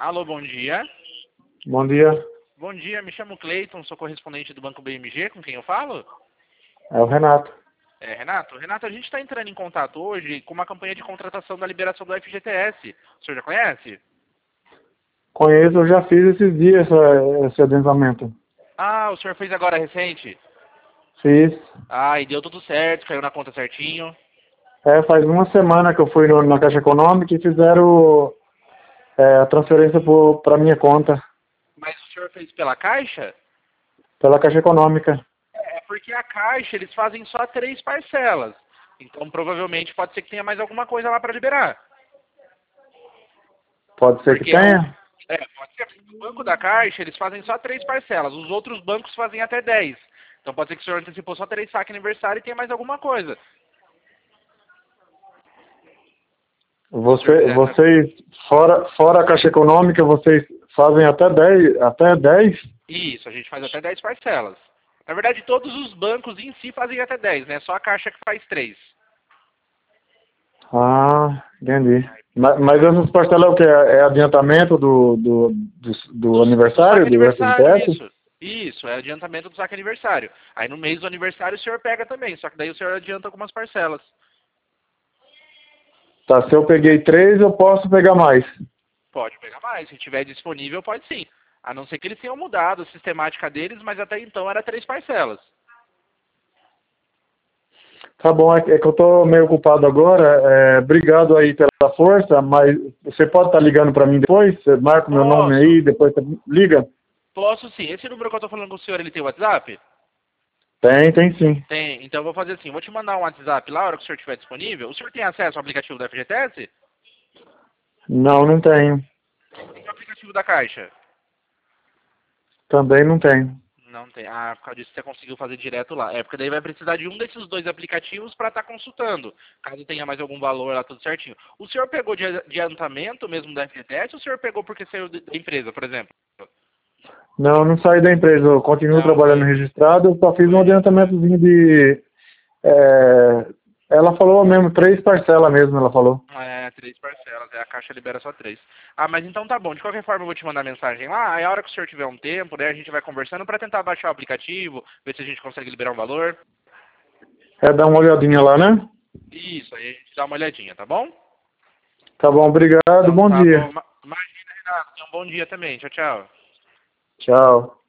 Alô, bom dia. Bom dia, Bom dia, me chamo Cleiton, sou correspondente do Banco BMG, com quem eu falo? é o Renato. Renato? Renato, a gente está entrando em contato hoje com uma campanha de contratação da liberação do FGTS. O senhor já conhece? Conheço, eu já fiz esses dias esse adensamento. Ah, o senhor fez agora recente? Fiz. Ah, e deu tudo certo, caiu na conta certinho. Faz uma semana que eu fui na Caixa Econômica e fizeram a transferência para minha conta, Mas o senhor fez pela Caixa? pela Caixa Econômica. É porque a Caixa, eles fazem só 3 parcelas. Então, provavelmente, pode ser que tenha mais alguma coisa lá para liberar. Pode ser que Porque tenha? pode ser. O Banco da Caixa, eles fazem só 3 parcelas. Os outros bancos fazem até 10. Então pode ser que o senhor antecipou só 3 saques aniversário e tenha mais alguma coisa. Se o senhor quiser, tá? Vocês, fora a Caixa Econômica, vocês fazem até 10? Até 10? Isso, a gente faz até 10 parcelas. Na verdade, todos os bancos em si fazem até 10, né? Só a Caixa que faz 3. Ah, entendi. Mas essas parcelas é o quê? É adiantamento do Do saque aniversário, do aniversário, FGTS? isso. Isso, é adiantamento do saque aniversário. Aí no mês do aniversário o senhor pega também, só que daí o senhor adianta algumas parcelas. Tá, se eu peguei 3, eu posso pegar mais. Pode pegar mais, se tiver disponível, pode sim. A não ser que eles tenham mudado a sistemática deles, mas até então era 3 parcelas. Tá bom, é que eu tô meio ocupado agora. Obrigado aí pela força, mas você pode estar ligando para mim depois? Você marca o meu nome Posso, aí, depois você liga? posso sim. Esse número que eu tô falando com o senhor, ele tem WhatsApp? Tem sim. Tem. Então eu vou fazer assim, vou te mandar um WhatsApp lá, a hora que o senhor estiver disponível. O senhor tem acesso ao aplicativo da FGTS? Não, não tenho. E o aplicativo da Caixa? Também não tenho. Não tem. Ah, por causa disso você conseguiu fazer direto lá. É, porque daí vai precisar de um desses 2 aplicativos para estar consultando. Caso tenha mais algum valor lá, tudo certinho. O senhor pegou de adiantamento mesmo da FGTS ou o senhor pegou porque saiu da empresa, por exemplo? Não, não saí da empresa. Eu continuo Não, trabalhando registrado. Eu só fiz um foi. adiantamentozinho de... é, ela falou mesmo, 3 parcelas mesmo, ela falou. É, 3 parcelas. A Caixa libera só 3. Ah, mas então tá bom. De qualquer forma, eu vou te mandar mensagem lá. Aí a hora que o senhor tiver um tempo, né, a gente vai conversando para tentar baixar o aplicativo, ver se a gente consegue liberar um valor. Dá uma olhadinha lá, né? Isso, aí a gente dá uma olhadinha, tá bom? Tá bom, obrigado, Então bom tá bom. dia. Imagina, Renato. Tenha um bom dia também. Tchau, tchau. Tchau.